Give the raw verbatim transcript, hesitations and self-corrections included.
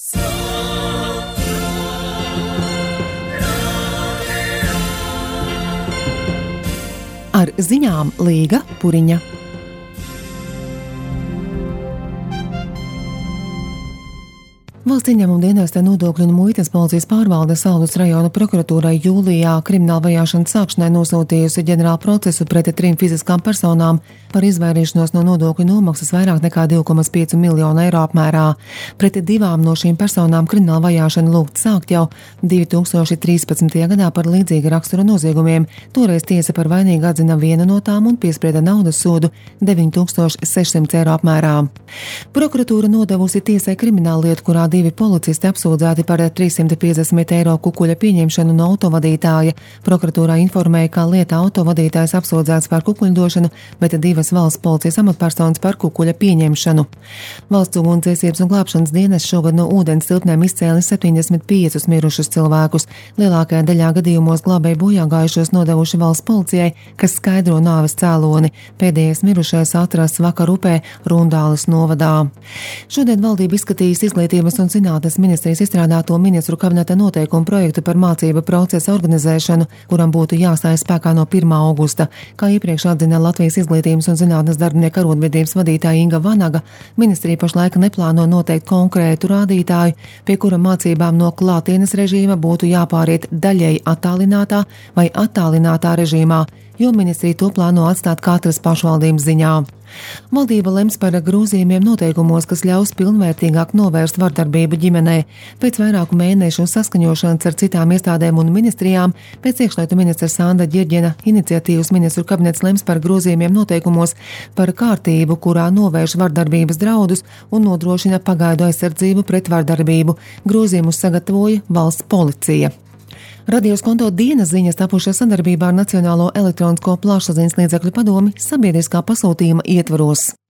Ar ziņām Līga Puriņa. Valsts ieņēmuma dienesta nodokļu un muitas policijas pārvalde Saldus rajona prokuratūrai jūlijā krimināla vajāšanas sākšanai nosūtījusi ģenerālu procesu pret trim fiziskām personām par izvairīšanos no nodokļu nomaksas vairāk nekā divi komats pieci miljonu eiro apmērā. Pret divām no šīm personām krimināla vajāšana lūgt sākt jau divi tūkstoši trīspadsmitajā gadā par līdzīga rakstura noziegumiem. Toreiz tiesa par vainīgu atzina vienu no tām un piesprieda naudas sodu deviņi tūkstoši sešsimt eiro apmērā. Prokuratūra nodevusi tiesai kriminālu lietu, kurā divi policisti apsūdzēti par trīssimt piecdesmit eiro kukuļa pieņemšanu no autovadītāja. Prokuratūrā informēja, ka lietā autovadītājs apsūdzēts par kukuļdošanu, bet divas valsts policijas amatpersonas par kukuļa pieņemšanu. Valsts ugunsdzēsības un glābšanas dienas šogad no ūdens tilpnēm izcēlis septiņdesmit piecus mirušus cilvēkus. Lielākajā daļā gadījumos glābēji bojāgājušos nodevuši valsts policijai, kas skaidro nāves cēloni. Pēdējais mirušais atrasts vakar upē Rundāles novadā. Šodien valdība izskatījis izglītības un zinātnes ministrijas izstrādāto ministru kabineta noteikumu projektu par mācību procesa organizēšanu, kuram būtu jāstājas spēkā no pirmā augusta. Kā iepriekš atzina Latvijas izglītības un zinātnes darbinieku arotbiedrības vadītāja Inga Vanaga, ministrija pašlaik neplāno noteikt konkrētu rādītāju, pie kura mācībām no klātienes režīma būtu jāpāriet daļēji attālinātā vai attālinātā režīmā, jo ministrija to plāno atstāt katras pašvaldības ziņā. Valdība lems par grozījumiem noteikumos, kas ļaus pilnvērtīgāk novērst vardarbību ģimenē. Pēc vairāku mēnešu saskaņošanas ar citām iestādēm un ministrijām, pēc iekšlietu ministra Sanda Ģirģena iniciatīvas ministru kabinets lems par grozījumiem noteikumos par kārtību, kurā novērš vardarbības draudus un nodrošina pagaidu aizsardzību pret vardarbību. Grozījumus sagatavoja valsts policija. Radios konto dienas ziņas tapušas sadarbībā ar Nacionālo elektronisko plašsaziņas līdzekļu padomi sabiedriskā pasūtījuma ietvaros.